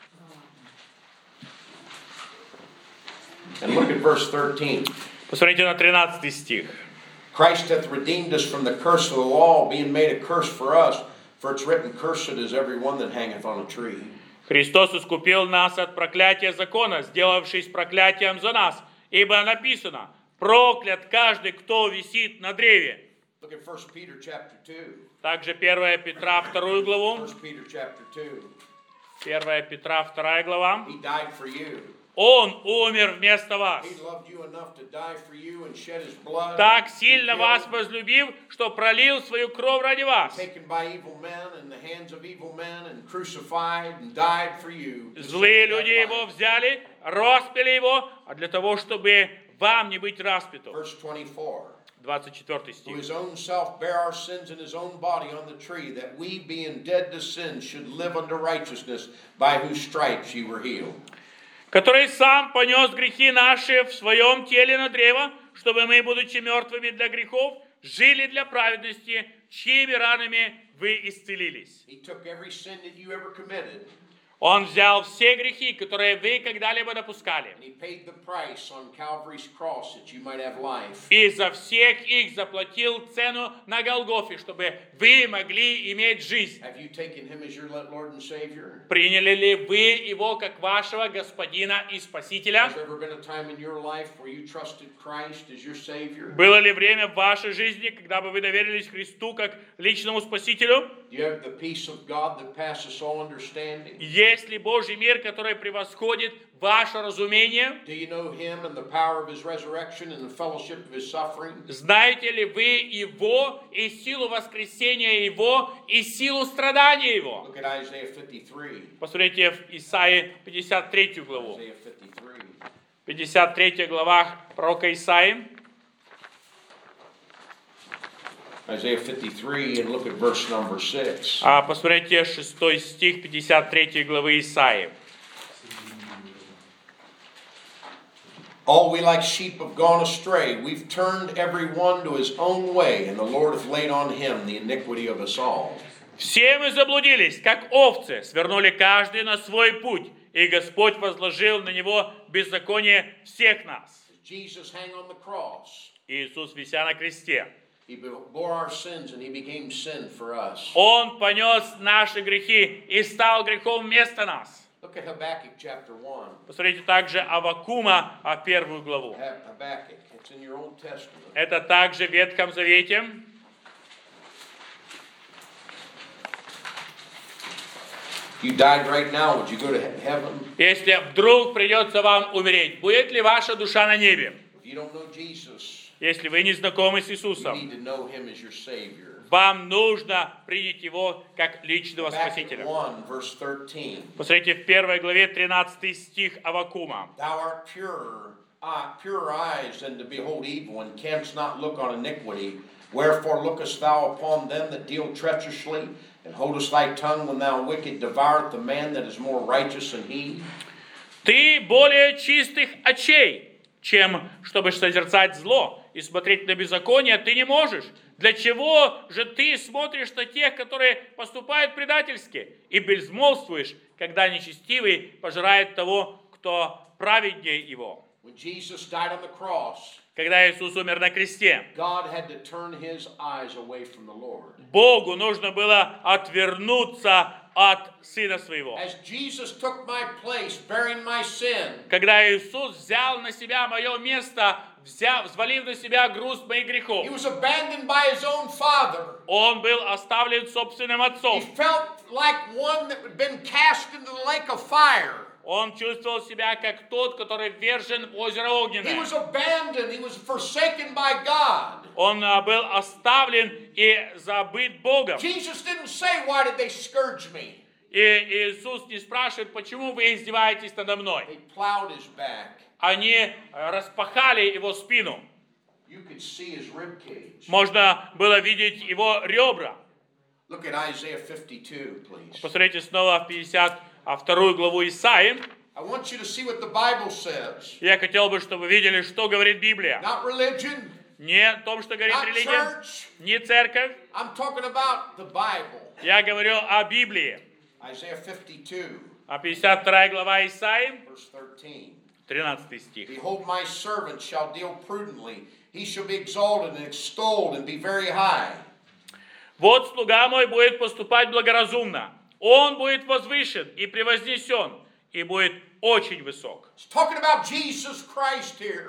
And look at verse thirteen. Посмотрите на тринадцатый стих. Christ hath redeemed us from the curse of the law, being made a curse for us, for it's written, cursed is every one that hangeth on a tree. Христос искупил нас от проклятия закона, сделавшись проклятием за нас. Ибо написано: проклят каждый, кто висит на древе. Look at First Peter chapter two. Также первое Петра, вторую главу. First Peter chapter two. первое Петра, вторая глава. He died for you. Он умер вместо вас. He loved you enough to die for you and shed his blood. Так сильно вас возлюбив, что пролил свою кровь ради вас. Taken by evil men in the hands of evil men and crucified and died for you. Злые люди его взяли, распяли его, а для того, чтобы вам не быть распятым. Verse twenty-four. двадцать четвёртый Who стих. his own self bare our sins in his own body on the tree, that we, being dead to sin, should live unto righteousness, by whose stripes ye were healed. Который сам понес грехи наши в своем теле на древо, чтобы мы, будучи мертвыми для грехов, жили для праведности, чьими ранами вы исцелились. He took every sin that you ever committed. Он взял все грехи, которые вы когда-либо допускали. And he paid the price on Calvary's cross that you might have life. И за всех их заплатил цену на Голгофе, чтобы вы могли иметь жизнь. Have you taken him as your Lord and Savior? Приняли ли вы его как вашего Господина и Спасителя? Has there ever been a time in your life where you trusted Christ as your Savior? Было ли время в вашей жизни, когда бы вы доверились Христу как личному Спасителю? Do you have the peace of God that passes all understanding? Есть ли Божий мир, который превосходит ваше разумение? Do you know him and the power of his resurrection and the fellowship of his suffering? Знаете ли вы Его и силу воскресения Его и силу страдания Его? Look at Isaiah fifty-three. Посмотрите в Исаии пятьдесят третью главу. Isaiah fifty-three. пятьдесят третья глава пророка Исаии. Isaiah fifty-three, and look at verse number six. А посмотрите шестой стих пятьдесят третьей главы Исаии. All we like sheep have gone astray. We've turned every one to his own way, and the Lord hath laid on him the iniquity of us all. Все мы заблудились, как овцы, свернули каждый на свой путь, и Господь возложил на него беззаконие всех нас. Jesus hang on the cross. Иисус, вися на кресте, He bore our sins and he became sin for us. Он понес наши грехи и стал грехом вместо нас. Look at Habakkuk chapter one. Посмотрите также Аввакума, а первую главу. Habakkuk, it's in your Old Testament. Это также в Ветхом Завете. You died right now, would you go to heaven? Если вдруг придется вам умереть, будет ли ваша душа на небе? If you don't know Jesus, Если вы не знакомы с you Иисусом, need to know him as your Savior. вам нужно принять Его как личного Habakkuk Спасителя. one, verse thirteen. Посмотрите в первой главе тринадцатый стих Аввакума. Thou art purer, uh, purer eyes than to behold evil, and canst not look on iniquity. Wherefore lookest thou upon them that deal treacherously, and holdest thy tongue when thou wicked devourest the man that is more righteous than he? Ты более чистых очей, чем чтобы созерцать зло и смотреть на беззаконие, ты не можешь. Для чего же ты смотришь на тех, которые поступают предательски, и безмолвствуешь, когда нечестивый пожирает того, кто праведнее его? When Jesus died on the cross, Когда Иисус умер на кресте, God had to turn his eyes away from the Lord. Богу нужно было отвернуться от Сына Своего. As Jesus took my place, bearing my sin, Когда Иисус взял на себя мое место, взяв, взвалив на себя груз моих грехов, he was abandoned by his own father. Он был оставлен собственным He отцом. felt like one that had been cast into the lake of fire. Он чувствовал себя как тот, который ввержен в озеро He огненное. was abandoned. He was forsaken by God. Он а, был оставлен и забыт Богом. Jesus didn't say, why did they scourge me? И Иисус не спрашивает, почему вы издеваетесь надо мной. They plowed his back. Они распахали его спину. You could see his rib cage. Можно было видеть его ребра. Look at Isaiah fifty-two, please. Посмотрите снова в пятьдесят вторую главу Исаии. I want you to see what the Bible says. Я хотел бы, чтобы вы видели, что говорит Библия. Not religion, Не о том, что говорит not религия, church. не церковь. I'm talking about the Bible. Я говорю о Библии. Isaiah fifty-two, А пятьдесят вторая глава Исаии, verse thirteen. тринадцатый стих. Behold, my servant shall deal prudently. He shall be exalted and extolled and be very high. Вот слуга мой будет поступать благоразумно. Он будет возвышен и превознесен, и будет очень высок. It's talking about Jesus Christ here.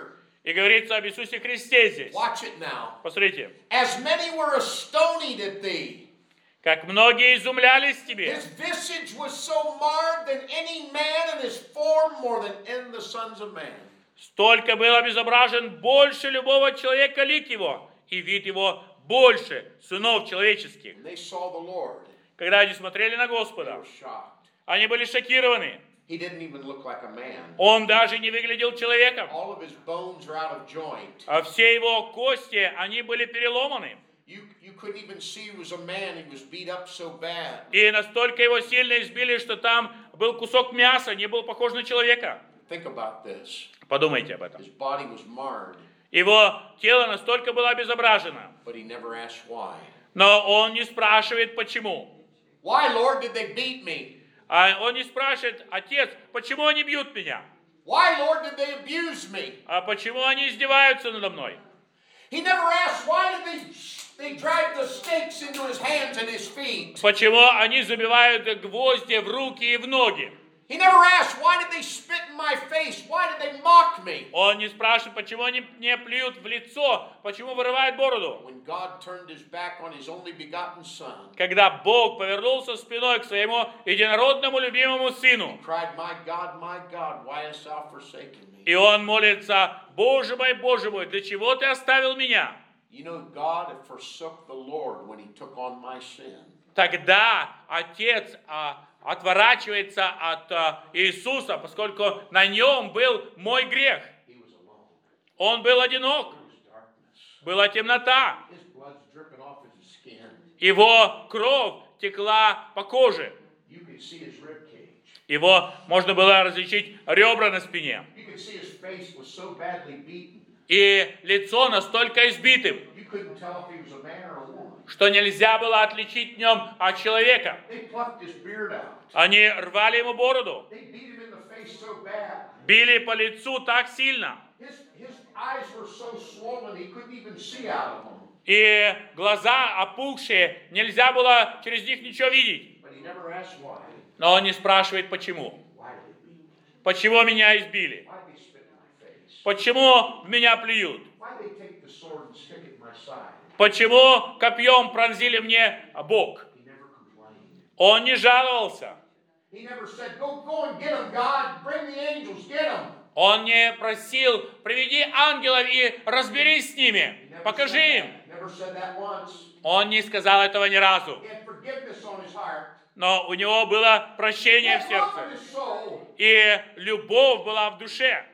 И говорится об Иисусе Христе здесь. Watch it now. Посмотрите. As many were astonied at thee. Как многие изумлялись тебе. His visage was so marred than any man, and his form more than in the sons of man. Столько был обезображен больше любого человека лик его, и вид его больше сынов человеческих. And they saw the Lord. Когда они смотрели на They Господа, were shocked. они были шокированы. He didn't even look like a man. Он даже не выглядел человеком. All of his bones are out of joint. А все его кости, они были переломаны. You, you couldn't even see he was a man. He was beat up so bad. И настолько его сильно избили, что там был кусок мяса, не был похож на человека. Think about this. Подумайте об этом. His body was marred, Его тело настолько было обезображено. but he never asked why. Но он не спрашивает, почему. Why, Lord, did they beat me? А он не спрашивает, отец, почему они бьют меня? Why, Lord, did they abuse me? А почему они издеваются надо мной? He never asked why did they, they drive the stakes into his hands and his feet. Почему они забивают гвозди в руки и в ноги? He never asked why did they spit in my face? Why did they mock me? Он не спрашивает, почему они мне плюют в лицо, почему вырывают бороду. When God turned his back on his only begotten son, Когда Бог повернулся спиной к своему единородному любимому сыну, he cried, My God, my God, why hast thou forsaken me? и он молится, Боже мой, Боже мой, для чего ты оставил меня? You know, God had forsook the Lord when he took on my sin. Тогда Отец а, отворачивается от а, Иисуса, поскольку на нем был мой грех. He was alone. Он был одинок, There was darkness. была темнота, His blood's dripping off his skin. его кровь текла по коже, You could see his rib cage. его можно было различить ребра на спине, You could see his face was so badly beaten. и лицо настолько избитым, You couldn't tell if he was a man or a woman. что нельзя было отличить в нем от человека. They plucked his beard out. Они рвали ему бороду, They beat him in the face so bad. били по лицу так сильно, His, his eyes were so swollen he couldn't even see out of them. и глаза опухшие, нельзя было через них ничего видеть. But he never asked why. Но он не спрашивает, почему. Why did they beat me? Почему меня избили? Why did they spit in my face? Почему в меня плюют? Why did they take the sword and stick it in my side? Почему копьем пронзили мне бок? He never complained. Он не жаловался. He never said, go, go and get him, God. Bring the angels, get him. Он не просил, приведи ангелов и разберись с ними, покажи им. Never said that once. Он не сказал этого ни разу. He had forgiveness on his heart. Но у него было прощение в He had love сердце. in his soul. И любовь была в душе.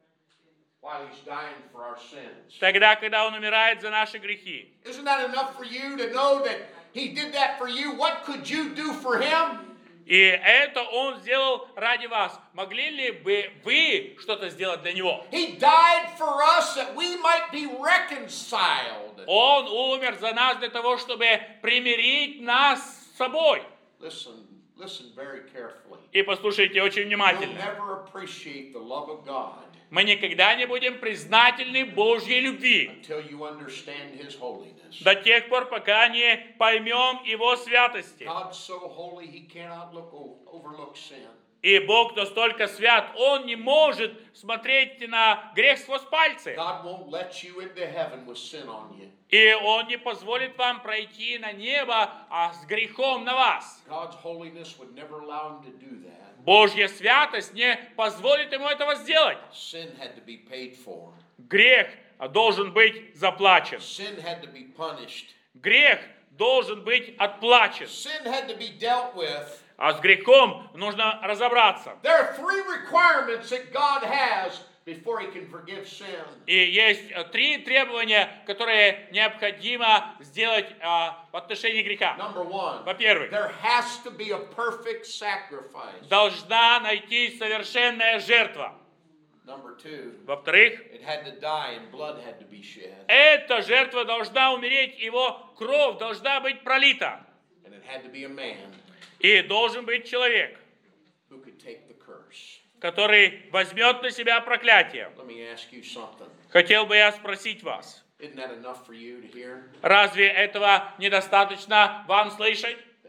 While he's dying for our sins. Тогда, когда он умирает за наши грехи. Isn't that enough for you to know that he did that for you? What could you do for him? И это он сделал ради вас. Могли ли бы вы что-то сделать для него? He died for us that we might be reconciled. Он умер за нас для того, чтобы примирить нас с собой. Listen, listen very carefully. И послушайте очень You'll внимательно. never appreciate the love of God Мы никогда не будем признательны Божьей любви until you understand his holiness. до тех пор, пока не поймем Его святости. God's so holy he cannot look o- overlook sin. И Бог настолько свят, Он не может смотреть на грех сквозь пальцы. God won't let you into heaven with sin on you. И Он не позволит вам пройти на небо а с грехом на вас. God's holiness would never allow him to do that. Божья святость не позволит Ему этого сделать. Sin had to be paid for. Грех должен быть заплачен. Sin had to be punished. Грех должен быть отплачен. Sin had to be dealt with. А с грехом нужно разобраться. There are three requirements that God has before he can forgive sin. И есть э, три требования, которые необходимо сделать а, в отношении греха. Number one, Во-первых, there has to be a perfect sacrifice. должна найти совершенная жертва. Number two, Во-вторых, it had to die and blood had to be shed. эта жертва должна умереть, его кровь должна быть пролита. And it had to be a man И должен быть человек, who could take the curse. который возьмет на себя проклятие. Let me ask you something. Хотел бы я спросить вас, Isn't that enough for you to hear? разве этого недостаточно вам слышать? That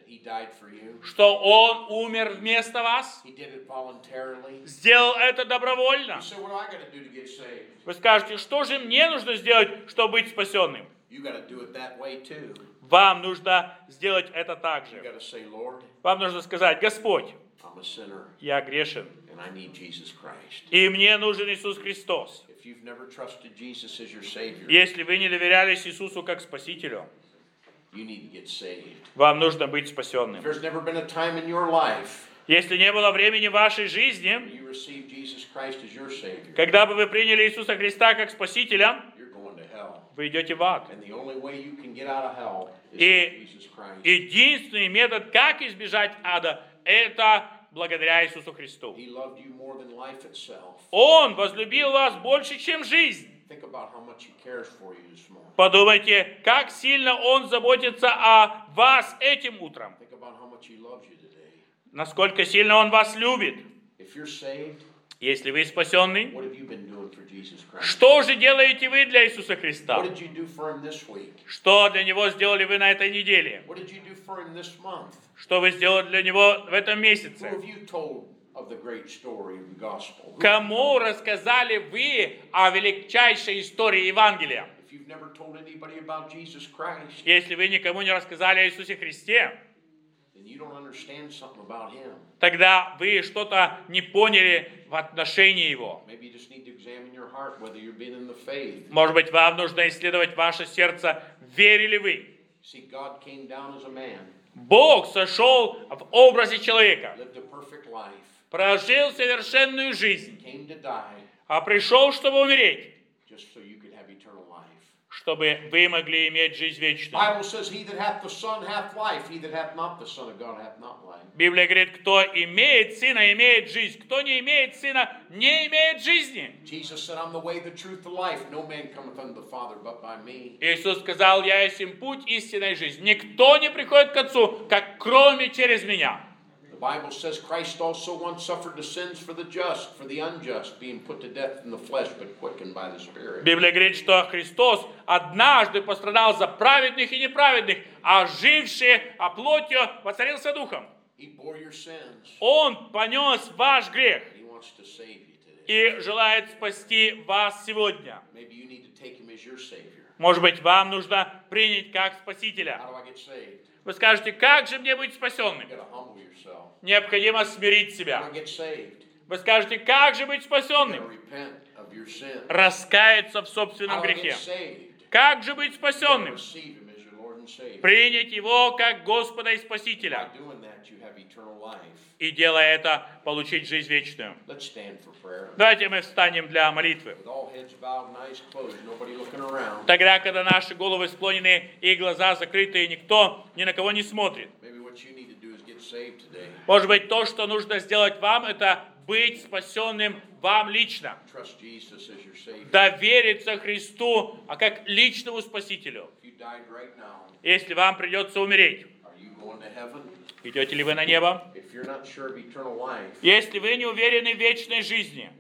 he died for you. что Он умер вместо вас, He did it voluntarily. сделал это добровольно. You say, what do I got to do to get saved? Вы скажете, что же мне нужно сделать, чтобы быть спасенным? You got to do it that way too. Вам нужно сделать это так You же. got to say, Lord, Вам нужно сказать: Господь, I'm a sinner я грешен, and I need Jesus Christ. и мне нужен Иисус Христос. If you've never trusted Jesus as your Savior, Если вы не доверялись Иисусу как Спасителю, you need to get saved. вам нужно быть If спасенным. there's never been a time in your life Если не было времени в вашей жизни, where you received Jesus Christ as your Savior, когда бы вы приняли Иисуса Христа как Спасителя, you're going to hell. вы идете в ад. And the only way you can get out of hell is И through Jesus Christ. единственный метод, как избежать ада, это благодаря Иисусу Христу. He loved you more than life itself. Он возлюбил вас больше, чем жизнь. Think about how much He cares for you this morning. Подумайте, как сильно Он заботится о вас этим утром. Think about how much He loves you today. Насколько сильно Он вас любит. If you're saved, Если вы спасенный, what have you been doing for Jesus Christ? что же делаете вы для Иисуса Христа? What did you do for Him this week? Что для Него сделали вы на этой неделе? What did you do for Him this month? Что вы сделали для Него в этом Who месяце? have you told of the great story of the gospel? Кому рассказали вы о величайшей истории Евангелия? If you've never told anybody about Jesus Christ, Если вы никому не рассказали о Иисусе Христе, then you don't understand something about Him. тогда вы что-то не поняли в отношении Его. Maybe you just need to examine your heart whether you've been in the faith. Может быть, вам нужно исследовать ваше сердце, верили вы. See, God came down as a man, Бог сошел в образе человека, lived a perfect life, прожил совершенную жизнь, came to die а пришел, чтобы умереть, just so you could have eternal life. чтобы вы могли иметь жизнь вечную. Bible says, he that hath the Son hath life, he that hath not the Son of God hath not life. Библия говорит, кто имеет Сына, имеет жизнь. Кто не имеет Сына, не имеет жизни. Jesus said, I'm the way, the truth, the life. No man cometh unto the Father but by me. Иисус сказал: я есть им путь, истина и жизнь. Никто не приходит к Отцу, как кроме через меня. The Bible says Christ also once suffered the sins for the just, for the unjust, being put to death in the flesh, but quickened by the Spirit. Библия говорит, что Христос однажды пострадал за праведных и неправедных, а жившие, а плотью воцарился духом. He bore your sins. Он понес ваш грех He wants to save you today. и желает спасти вас сегодня. Maybe you need to take him as your Savior. Может быть, вам нужно принять как Спасителя. How do I get saved? Вы скажете: как же мне быть You спасенным? got to humble yourself. Необходимо смирить How себя. do I get saved? Вы скажете: как же быть You got to спасенным? repent of your sin. Раскаяться в собственном How do I грехе. get saved? Как же быть You got to спасенным? receive him as your Lord and Savior. Принять Его как Господа и By Спасителя. doing that, you have eternal life. И делая это, получить жизнь вечную. Let's stand for prayer. Давайте мы встанем для молитвы. With all heads bowed and eyes closed, nobody looking around. Тогда, когда наши головы склонены и глаза закрыты, и никто ни на кого не смотрит. Maybe what you need to do is get saved today. Может быть, то, что нужно сделать вам, это быть спасенным вам лично. Trust Jesus as your Savior. Довериться Христу, а как личному Спасителю. If you died right now, Если вам придется умереть, are you going to heaven? идете ли вы на небо? If you're not sure of eternal life, Если вы не уверены в вечной жизни,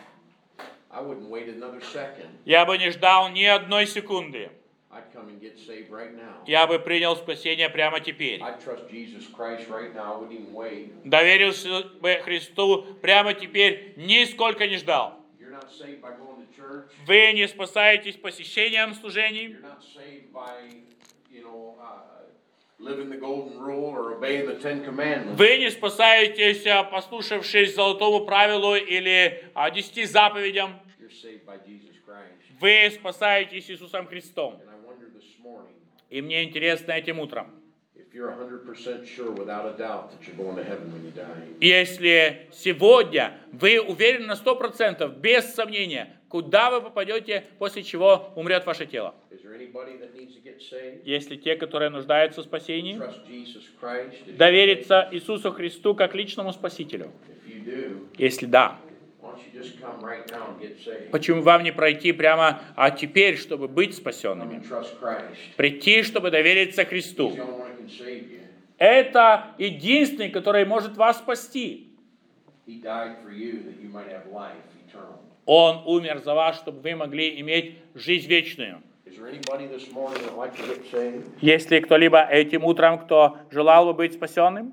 I wouldn't wait another second. я бы не ждал ни одной секунды. I'd come and get saved right now. Я бы принял спасение прямо теперь. I trust Jesus Christ right now. I wouldn't even wait. Доверился бы Христу прямо теперь, нисколько не ждал. You're not saved by going to church. Вы не спасаетесь посещением служений. You're not saved by, you know, uh, living the golden rule or obeying the Ten Commandments. Вы не спасаетесь, а, послушавшись золотому правилу или а, десяти заповедям. You're saved by Jesus Christ. Вы спасаетесь Иисусом Христом. And I wonder this morning, И мне интересно этим утром, if you're one hundred percent sure without a doubt that you're going to heaven when you die. если сегодня вы уверены на сто процентов, без сомнения, куда вы попадете, после чего умрет ваше тело. Is there anybody that needs to get saved? Если те, которые нуждаются в спасении, Trust Jesus Christ. If довериться Иисусу Христу как личному Спасителю. you do, Если да, why don't you just come right now and get saved? почему вам не пройти прямо, а теперь, чтобы быть Come спасенными? and trust Christ. Прийти, чтобы довериться He's Христу. the only one that can save you. Это единственный, который может вас спасти. He died for you that you might have life eternal. Он умер за вас, чтобы вы могли иметь жизнь вечную. Is there anybody this morning that like to get saved? Есть ли кто-либо этим утром, кто желал бы быть спасенным?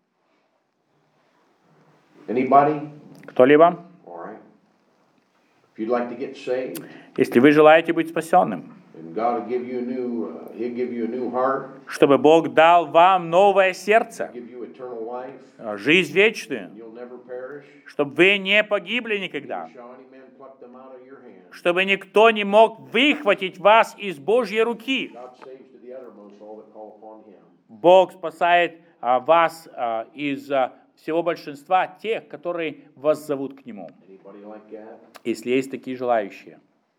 Anybody? Кто-либо? All right. If you'd like to get saved, Если вы желаете быть спасенным, and God will give you a new, uh, He'll give you a new heart, чтобы Бог дал вам новое сердце, give you eternal life, жизнь вечную, you'll never perish. чтобы вы не погибли никогда, Shall any man pluck them out of your hand? чтобы никто не мог выхватить вас из Божьей руки. God saves to the uttermost all that call upon Him. Бог спасает а, вас а, из а, всего большинства тех, которые вас зовут к Нему, Anybody like that? если есть такие желающие.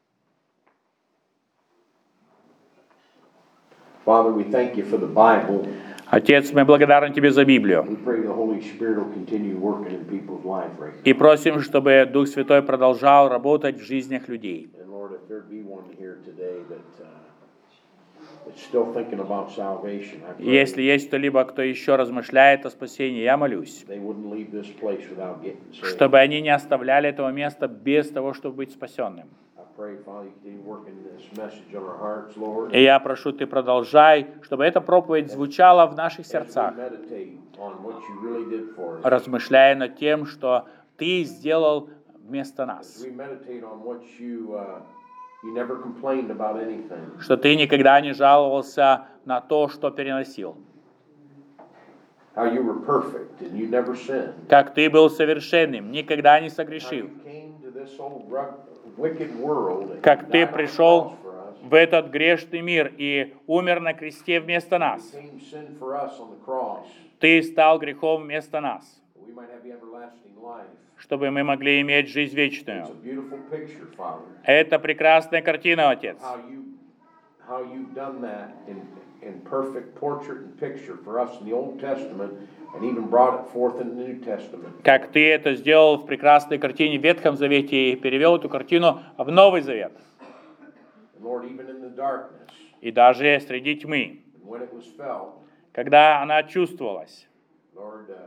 Father, we thank you for the Bible. Отец, мы благодарны Тебе за Библию. We pray the Holy Spirit will continue working in people's life right now. И просим, чтобы Дух Святой продолжал работать в жизнях людей. And Lord, if there be one here today that uh, that's still thinking about salvation, I И pray если есть кто-либо, кто еще размышляет о спасении, я молюсь, they wouldn't leave this place without getting saved. чтобы они не оставляли этого места без того, чтобы быть спасенным. I pray, Father, you continue working this message on our hearts, Lord. И я прошу, Ты продолжай, чтобы эта проповедь звучала в наших As we сердцах, meditate on what you really did for us. размышляя над тем, что Ты сделал вместо As нас, we meditate on what you uh, you never complained about anything. что Ты никогда не жаловался на то, что переносил, How you were perfect and you never sinned. как Ты был совершенным, никогда не How согрешил, you came to this old rugged, wicked world and как Ты died on the пришел cross for us. в этот грешный мир и умер на кресте вместо нас. Became sin for us on the cross. Ты стал грехом вместо нас, that We might have the everlasting life. чтобы мы могли иметь жизнь It's вечную. a beautiful picture, Father. Это прекрасная картина, Отец. How you how you've done that in in perfect portrait and picture for us in the Old Testament and even brought it forth in the New Testament. Как Ты это сделал в прекрасной картине в Ветхом Завете и перевел эту картину в Новый Завет. And Lord, even in the darkness, И даже среди тьмы, and when it was felt, когда она чувствовалась, Lord, uh,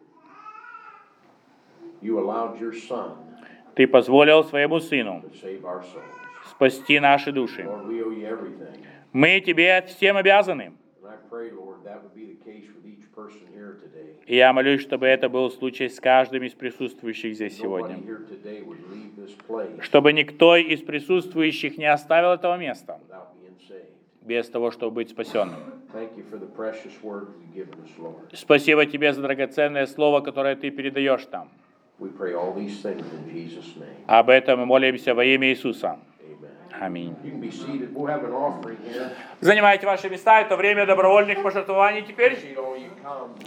you allowed your Son Ты позволил своему Сыну to save our souls. спасти наши души. Lord, we owe you everything. Мы Тебе всем обязаны. And I pray, Lord, that would be the case with each person here today. И я молюсь, чтобы это был случай с каждым из присутствующих здесь Nobody сегодня. here today would leave this place Чтобы никто из присутствующих не оставил этого места without being saved. без того, чтобы быть спасенным. Thank you for the precious word you've given us, Lord. Спасибо Тебе за драгоценное слово, которое Ты передаешь нам. We pray all these things in Jesus' name. Об этом мы молимся во имя Иисуса. Amen. Аминь. You can be seated. We'll have an offering here. Занимайте ваши места, это время добровольных пожертвований теперь. Appreciate all you come.